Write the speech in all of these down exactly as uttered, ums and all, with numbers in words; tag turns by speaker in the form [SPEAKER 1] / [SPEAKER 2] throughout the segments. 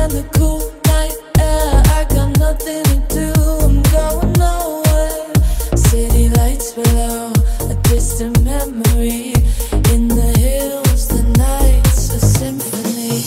[SPEAKER 1] and the cool night air. I got nothing to do, I'm going nowhere. City lights below, a distant memory. In the hills, the night's a symphony.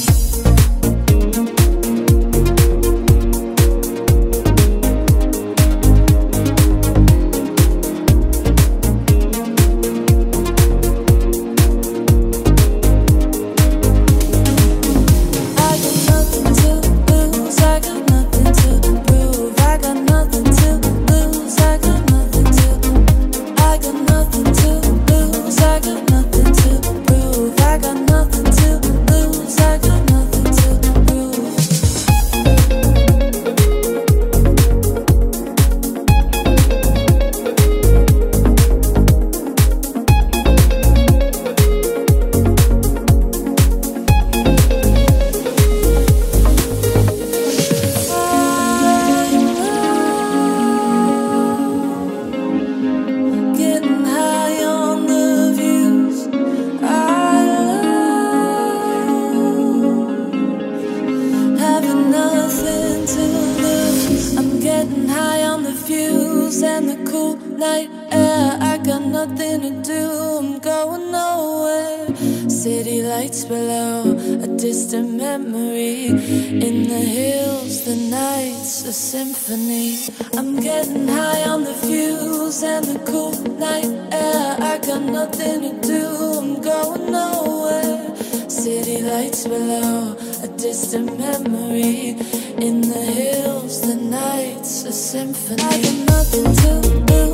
[SPEAKER 1] And the cool night air, I got nothing to do, I'm going nowhere. City lights below, a distant memory. In the hills, the night's a symphony. I'm getting high on the fuse and the cool night air. I got nothing to do, I'm going nowhere. City lights below, a distant memory. In the hills, the night's a symphony. I got nothing to do.